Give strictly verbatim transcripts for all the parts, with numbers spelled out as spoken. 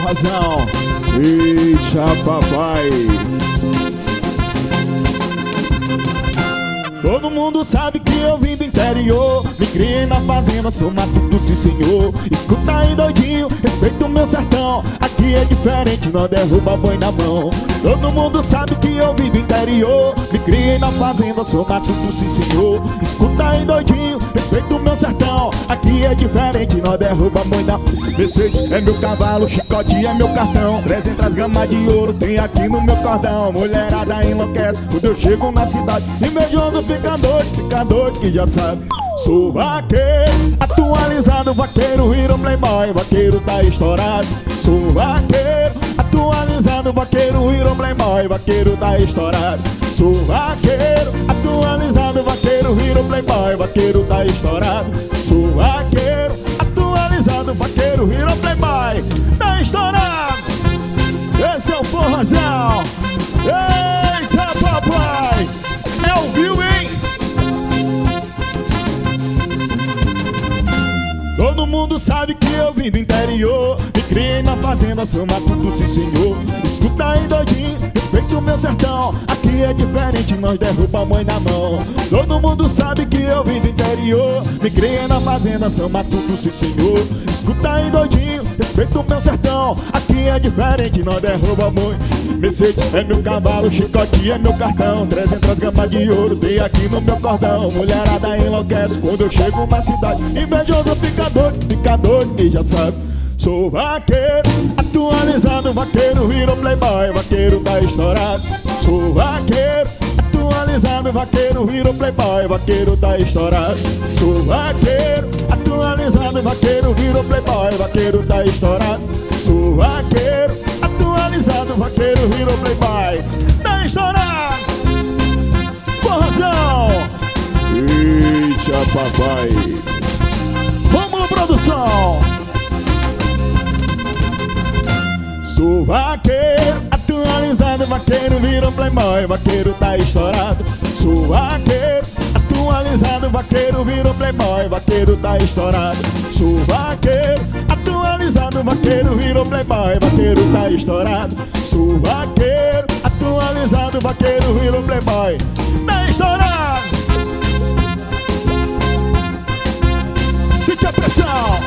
forrazão. Eita, papai. Todo mundo sabe que eu vim do interior, me criei na fazenda, sou matuto, sim senhor. Escuta aí, doidinho, respeita o meu sertão. Aqui é diferente, não derruba boi na mão. Todo mundo sabe que eu vim do interior, me criei na fazenda, sou matuto, sim senhor. Escuta aí, doidinho, respeita o meu sertão. Aqui é diferente, não derruba boi na mão. Mercedes é meu cavalo, chicote é meu cartão. trezentas gramas de ouro tem aqui no meu cordão. Mulherada enlouquece quando eu chego na cidade. Invejoso fica doido, fica doido que já sabe. Sou vaqueiro, atualizado, vaqueiro, virou playboy, vaqueiro tá estourado. Sou vaqueiro, atualizado, vaqueiro, virou playboy, vaqueiro tá estourado. Sou vaqueiro, atualizado, vaqueiro, virou playboy, vaqueiro tá estourado. Sou vaqueiro, atualizado, vaqueiro, virou playboy, tá estourado. Esse é o forrazão. Eita, papai, é o viu, hein? Todo mundo sabe que eu vim do interior, me criei na fazenda, sou matuto, sim senhor. Escuta aí, doidinho, respeita o meu sertão. Aqui é diferente, nós derruba a mãe na mão. Todo mundo sabe que eu vim do interior, me criei na fazenda, sou matuto, sim senhor. Escuta aí, doidinho, respeita o meu sertão. Aqui é diferente, nós derruba a mãe. Mercedes é meu cavalo, chicote é meu cartão. trezentas gramas de ouro tem aqui no meu cordão. Mulherada enlouquece quando eu chego na cidade. Invejoso fica doido, fica doido e já sabe. Sou vaqueiro, atualizado, vaqueiro, virou playboy, vaqueiro tá estourado. Sou vaqueiro, atualizado, vaqueiro, virou playboy, vaqueiro tá estourado. Sou vaqueiro, atualizado, vaqueiro, virou playboy, vaqueiro tá estourado. Sou vaqueiro, atualizado, vaqueiro, virou playboy, tá estourado. Forrazão. Eita, papai. Vamos, produção. Sou vaqueiro, atualizado, vaqueiro, virou playboy, vaqueiro tá estourado. Sou vaqueiro, atualizado, vaqueiro, virou playboy, vaqueiro tá estourado. Sou vaqueiro, atualizado, vaqueiro, virou playboy, vaqueiro tá estourado. Sou vaqueiro, atualizado, vaqueiro, virou playboy, tá estourado. Sente a pressão.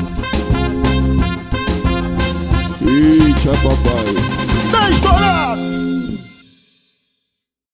Eita, papai, tá estourado.